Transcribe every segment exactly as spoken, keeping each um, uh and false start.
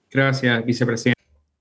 Gracias, vicepresidente.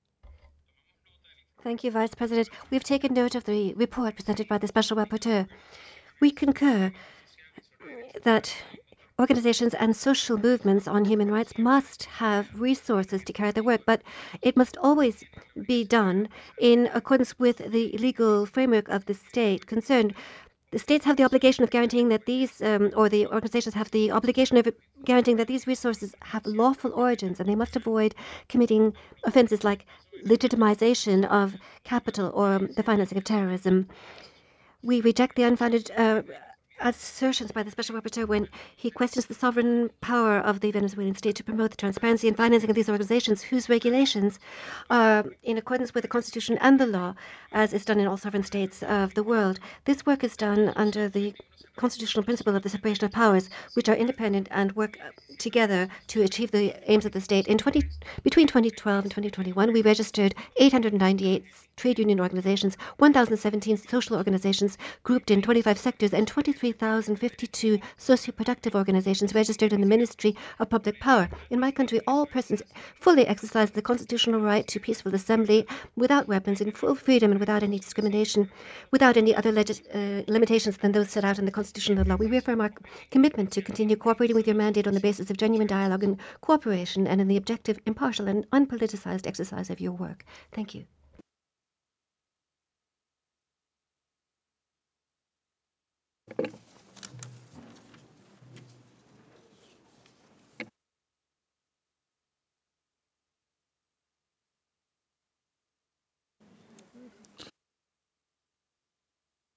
Thank you, Vice President. We've taken note of the report presented by the Special Rapporteur. We concur that organizations and social movements on human rights must have resources to carry their work, but it must always be done in accordance with the legal framework of the state concerned. The states have the obligation of guaranteeing that these, um, or the organizations have the obligation of guaranteeing that these resources have lawful origins, and they must avoid committing offenses like legitimization of capital or the financing of terrorism. We reject the unfounded uh, assertions by the Special Rapporteur when he questions the sovereign power of the Venezuelan state to promote the transparency and financing of these organizations, whose regulations are in accordance with the Constitution and the law, as is done in all sovereign states of the world. This work is done under the constitutional principle of the separation of powers, which are independent and work together to achieve the aims of the state. In twenty, between twenty twelve and twenty twenty-one, we registered eight hundred ninety-eight trade union organizations, one thousand seventeen social organizations grouped in twenty-five sectors, and twenty-three thousand fifty-two socio-productive organizations registered in the Ministry of Public Power. In my country, all persons fully exercise the constitutional right to peaceful assembly without weapons, in full freedom and without any discrimination, without any other legis- uh, limitations than those set out in the constitutional law. We reaffirm our commitment to continue cooperating with your mandate on the basis of genuine dialogue and cooperation and in the objective, impartial, and unpoliticized exercise of your work. Thank you.